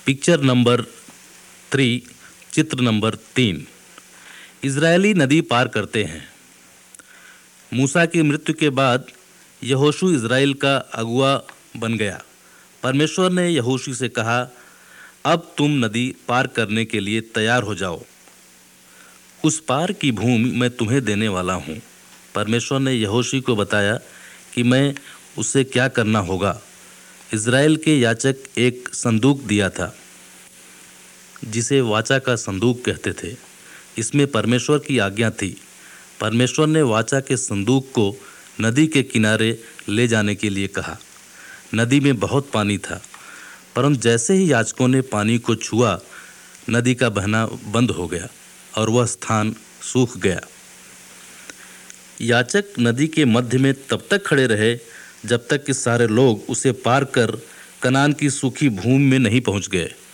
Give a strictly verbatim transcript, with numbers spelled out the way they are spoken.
Picture number three, चित्र नंबर तीन। इज़राइली नदी पार करते हैं। मूसा की मृत्यु के बाद यहोशू इज़राइल का अगुआ बन गया। परमेश्वर ने यहोशू से कहा, अब तुम नदी पार करने के लिए तैयार हो जाओ। उस पार की भूमि मैं तुम्हें देने वाला हूँ। परमेश्वर ने यहोशू को बताया कि मैं उसे क्या करना होगा। इज़राइल के याजक एक संदूक दिया था, जिसे वाचा का संदूक कहते थे। इसमें परमेश्वर की आज्ञा थी। परमेश्वर ने वाचा के संदूक को नदी के किनारे ले जाने के लिए कहा। नदी में बहुत पानी था, परंतु जैसे ही याजकों ने पानी को छुआ, नदी का बहना बंद हो गया और वह स्थान सूख गया। याजक नदी के मध्य में तब तक खड़े रहे जब तक कि सारे लोग उसे पार कर कनान की सूखी भूमि में नहीं पहुंच गए।